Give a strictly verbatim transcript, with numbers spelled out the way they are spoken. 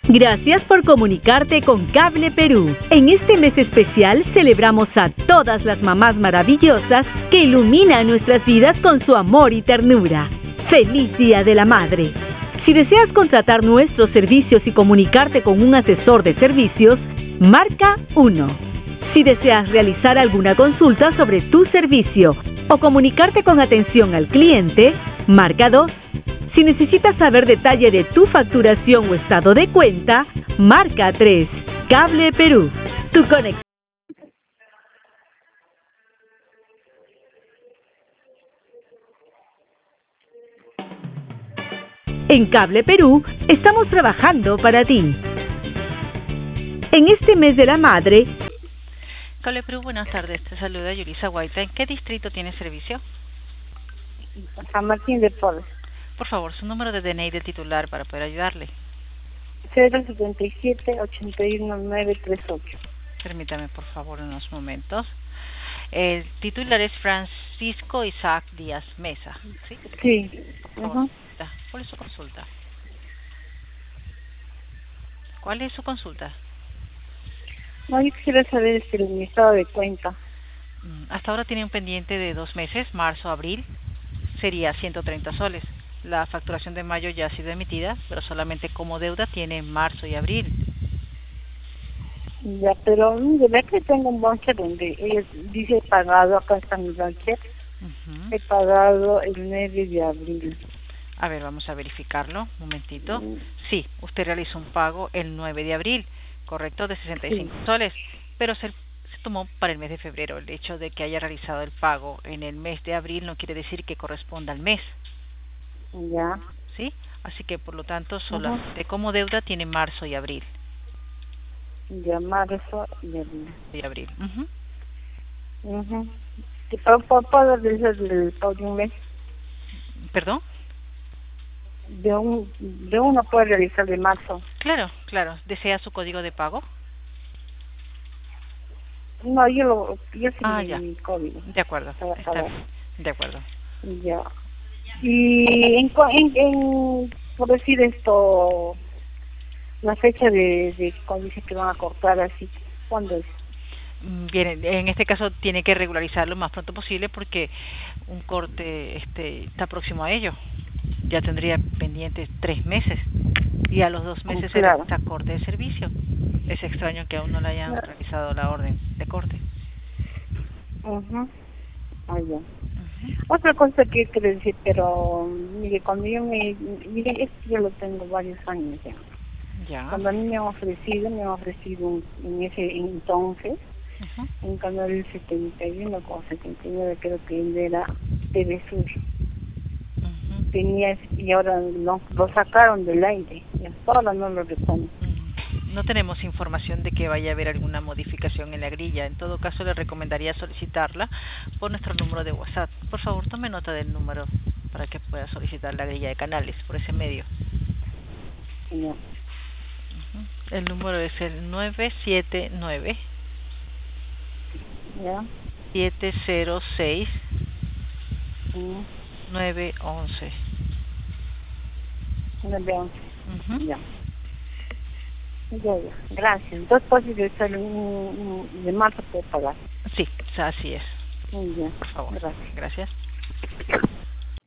Gracias por comunicarte con Cable Perú. En este mes especial celebramos a todas las mamás maravillosas que iluminan nuestras vidas con su amor y ternura. ¡Feliz Día de la Madre! Si deseas contratar nuestros servicios y comunicarte con un asesor de servicios, marca uno. Si deseas realizar alguna consulta sobre tu servicio o comunicarte con atención al cliente, marca dos. Si necesitas saber detalle de tu facturación o estado de cuenta, marca tres. Cable Perú, tu conexión. En Cable Perú estamos trabajando para ti. En este mes de la madre... Cable Perú, buenas tardes. Te saluda Yulisa Guaita. ¿En qué distrito tiene servicio? San Martín de Porres. Por favor, su número de D N I del titular para poder ayudarle. cero setenta y siete, ochenta y uno, nueve treinta y ocho. Permítame, por favor, unos momentos. El titular es Francisco Isaac Díaz Mesa, ¿sí? Sí. Por favor, Uh-huh. ¿cuál es su consulta? ¿Cuál es su consulta? No, yo quisiera saber este, mi estado de cuenta. Hasta ahora tiene un pendiente de dos meses, marzo, abril, sería ciento treinta soles. La facturación de mayo ya ha sido emitida, pero solamente como deuda tiene marzo y abril. Ya, pero de verdad que tengo un voucher donde ella dice pagado, acá está mi voucher. Uh-huh. He pagado el nueve de abril. A ver, vamos a verificarlo, un momentito. Mm. Sí, usted realizó un pago el nueve de abril, correcto, de sesenta y cinco Sí. soles, pero se, se tomó para el mes de febrero. El hecho de que haya realizado el pago en el mes de abril no quiere decir que corresponda al mes. Ya. ¿Sí? Así que, por lo tanto, solamente uh-huh. como deuda tiene marzo y abril. Ya, marzo y abril. Y abril. Uh-huh. Uh-huh. ¿Puedo, puedo realizar el pago de un mes? ¿Perdón? De, un, de uno puede realizar de marzo. Claro, claro. ¿Desea su código de pago? No, yo lo, yo sí ah, mi, ya. mi código. De acuerdo. Para, Está para. bien. De acuerdo. Ya. Y en, en, en por decir esto, la fecha de, de cuando dice que van a cortar así, ¿cuándo es? Bien, en este caso tiene que regularizar lo más pronto posible porque un corte este está próximo a ello. Ya tendría pendientes tres meses y a los dos meses oh, claro. está corte de servicio. Es extraño que aún no le hayan claro. realizado la orden de corte. Uh-huh. Ah, ya. Uh-huh. Otra cosa que quiero decir, pero mire, cuando yo me, mire, esto yo lo tengo varios años ya. Ya. Cuando a mí me han ofrecido, me han ofrecido un, en ese entonces, uh-huh. un canal setenta y uno con setenta y nueve, creo que era T V Sur. Uh-huh. Tenía, y ahora lo, lo sacaron del aire, y hasta ahora no lo reponen. No tenemos información de que vaya a haber alguna modificación en la grilla. En todo caso, le recomendaría solicitarla por nuestro número de WhatsApp. Por favor, tome nota del número para que pueda solicitar la grilla de canales por ese medio. No. Uh-huh. El número es el nueve siete nueve, ¿ya? siete cero seis, Uh-huh. nueve once. nueve once. Uh-huh. Ya. Ya, ya. Gracias. Entonces, pues, de, ser un, un, de marzo puedo pagar. Sí, así es. Muy bien. Por favor. Gracias. Gracias.